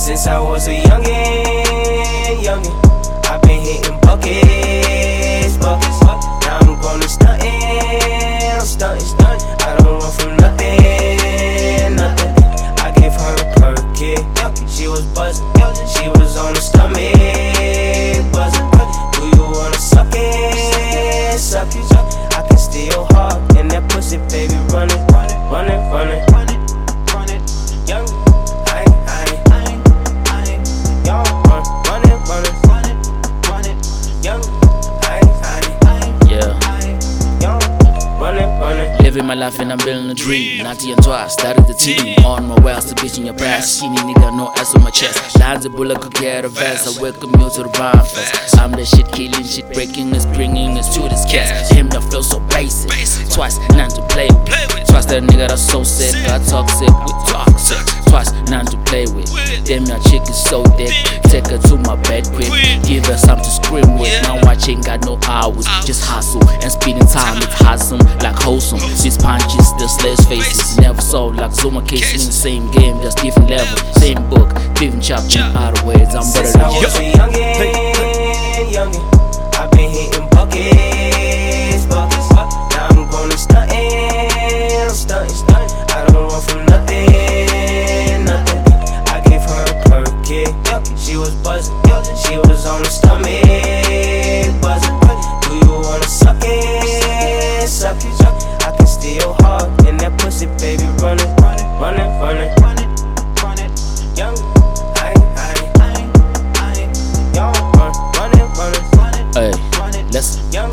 Since I was a youngin', I've been hitting buckets. Now I'm gonna stuntin', I don't run from nothing. I gave her a Perky, she was buzzing, she was on the stomach, buzzing. Do you wanna suck it? I can steal your heart and that pussy, baby, run it. Young, living my life and I'm building a dream. 90 and twice, started the team. On my way, I still bitching your brass. Skinny nigga, no ass on my chest. Lines of bullet could get a vest. I welcome you to the Rhyme Fest. I'm the shit killing, shit breaking us, bringing us to this cast. Him that flow so basic. Twice, none to play with. Twice that nigga that's so sick. I toxic with toxic. Twice, none to play with. Damn, your chick is so dead. Take her to my bed quick. Give her something to scream with. Now watch ain't got no hours. Just hustle and speeding time. It's awesome, like wholesome. These punches, the slaves faces. Never saw like Zuma cases in the same game, just different level. Same book, different chapter. Out of ways, I'm better than you. Since I was a youngin', I've been hitting buckets. Now I'm gonna stuntin', I don't run from nothing. I gave her a Perky, she was buzzing, she was on the stomach, buzzing. Do you wanna suck it? I can steal your heart and that pussy, baby, run it. Young, Hey, listen. young,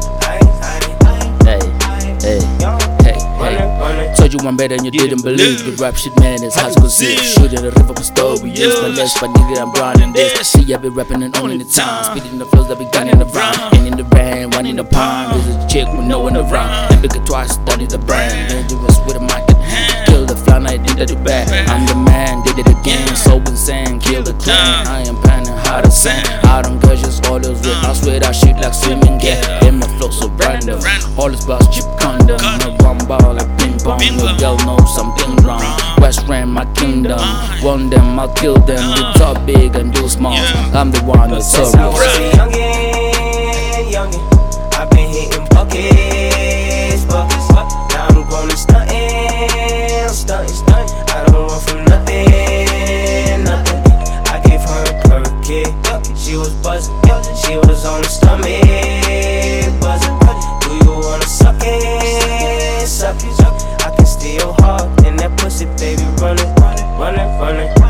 Hey. Told you I'm better and you didn't believe. The rap shit, man, it's hard to conceive. Shooting the river for stories. My left, but nigga, I'm grinding this. See, I be rapping and owning the time. Spitting the flows that be gunning around. And in the rain, one in the pond. There's a chick with no one around. And bigger twice, study the brand. Dangerous with a mic in hand. Kill the fly, I did it back. I'm the man, did it again. So insane, kill the clan. I am panning hard as sand. I don't gush, all those with. I swear that shit like swimming, yeah. Them the flow so random. All this boss chip condom. No one ball like ping pong. No girl knows something wrong. West ran my kingdom. Won them, I'll kill them. You talk big and do small. I'm the one that's so Since I was a youngin', I've been hitting buckets. Now I'm gonna stuntin', I don't run from nothing. I gave her a Perky, she was buzzing, she was on the stomach, buzzing. Do you wanna suck it? I can steal your heart and that pussy, baby, run it.